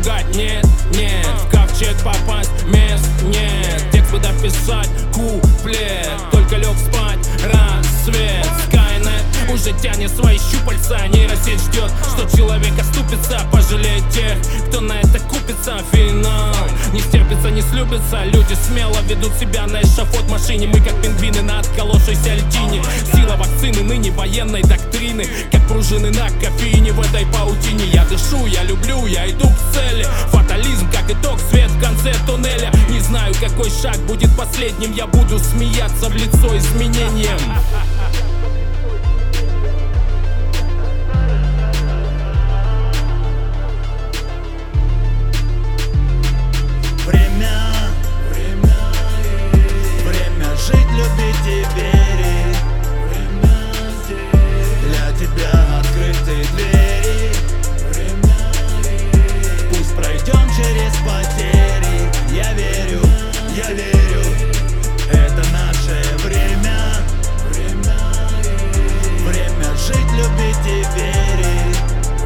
пугать, нет, нет. В ковчег попасть, мест нет. Текст бы дописать, куплет. Только лег спать, рассвет. Скайнет уже тянет свои щупальца. Нейросеть ждет, что человек оступится. Пожалеет тех, кто на это купится. Финал не стерпится, не слюбится. Люди смело ведут себя на эшафот машине. Мы как пингвины на отколовшейся льдине. Сила вакцины, ныне военной доктрины. Как пружины на кофеине в этой паутине. Я дышу, я люблю, я иду к цели. Фатализм как итог, свет в конце туннеля. Не знаю, какой шаг будет последним. Я буду смеяться в лицо изменениям. Время жить, любить и верить. Для тебя открыты двери. Пусть пройдем через потери. Я верю, это наше время. Время жить, любить и верить.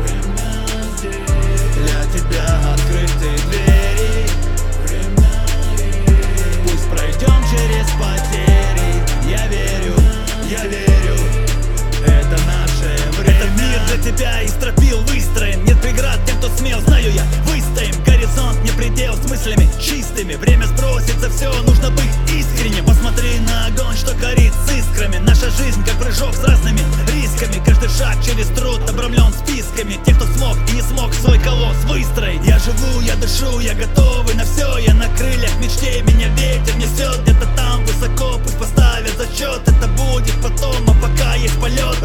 Для тебя открыты двери. Пусть пройдем через потери. Я верю, это наше время. Это мир для тебя из стропил выстроен. Нет преград тем, кто смел, знаю я. Выстоим, горизонт не предел, с мыслями чистыми. Время сбросится, все, нужно быть искренним. Посмотри на огонь, что горит с искрами. Наша жизнь как прыжок с разными рисками. Каждый шаг через труд обрамлен списками. Тех, кто смог и не смог свой колосс выстроить. Я живу, я дышу, я готовый на все. Я на крыльях мечтей, меня ветер несет. Где-то там высоко, пусть поставят зачет. Это будет потом, а пока есть полет.